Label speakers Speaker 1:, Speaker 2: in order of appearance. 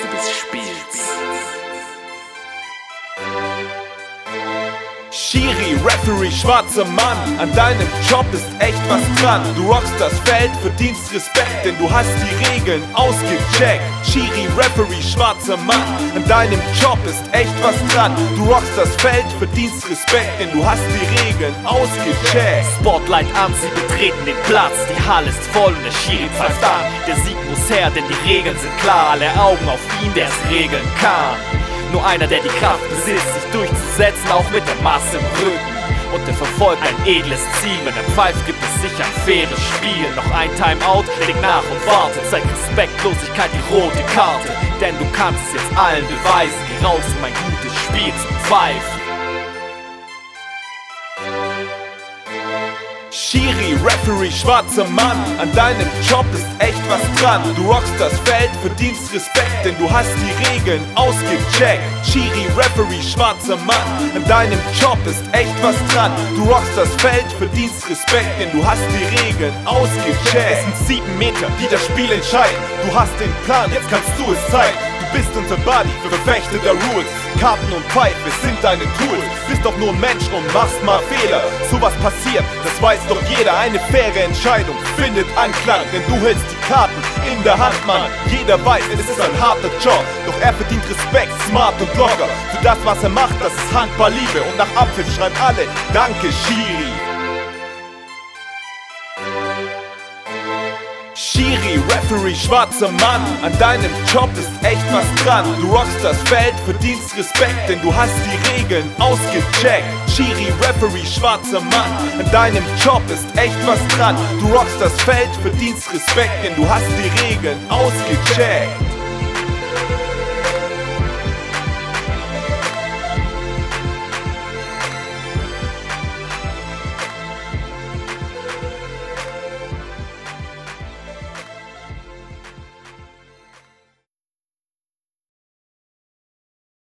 Speaker 1: Grenze des Spiels.
Speaker 2: Schiri, Referee, schwarzer Mann, an deinem Job ist echt was dran. Du rockst das Feld, verdienst Respekt, denn du hast die Regeln ausgecheckt. Schiri, Referee, schwarzer Mann, an deinem Job ist echt was dran. Du rockst das Feld, verdienst Respekt, denn du hast die Regeln ausgecheckt.
Speaker 1: Spotlight an, sie betreten den Platz, die Halle ist voll und der Schiri pfeift an. Der Sieg muss her, denn die Regeln sind klar, alle Augen auf ihn, der es regeln kann. Nur einer, der die Kraft besitzt, sich durchzusetzen, auch mit der Masse im Rücken. Und der verfolgt ein edles Ziel. Wenn er pfeift, gibt es sicher ein faires Spiel. Noch ein Timeout, leg nach und warte. Zeig Respektlosigkeit, die rote Karte. Denn du kannst es jetzt allen beweisen. Geh raus, um ein gutes Spiel zu pfeifen.
Speaker 2: Schiri, Referee, schwarzer Mann, an deinem Job ist echt was dran. Du rockst das Feld, verdienst Respekt, denn du hast die Regeln ausgecheckt. Schiri, Referee, schwarzer Mann, an deinem Job ist echt was dran. Du rockst das Feld, verdienst Respekt, denn du hast die Regeln ausgecheckt. Es sind 7 Meter, die das Spiel entscheiden. Du hast den Plan, jetzt kannst du es zeigen. Du bist unser Buddy, Verfechter der Rules. Karten und Pfeife sind deine Tools. Bist doch nur ein Mensch und machst mal Fehler. Sowas passiert, das weiß doch jeder. Eine faire Entscheidung findet Anklang, denn du hältst die Karten in der Hand, Mann. Jeder weiß, es ist ein harter Job, doch er verdient Respekt, smart und locker. Für das, was er macht, das ist Handball-Liebe. Und nach Abpfiff schreiben alle, danke Schiri. Schiri, Referee, schwarzer Mann, an deinem Job ist echt was dran. Du rockst das Feld, verdienst Respekt, denn du hast die Regeln ausgecheckt. Schiri, Referee, schwarzer Mann, an deinem Job ist echt was dran. Du rockst das Feld, verdienst Respekt, denn du hast die Regeln ausgecheckt.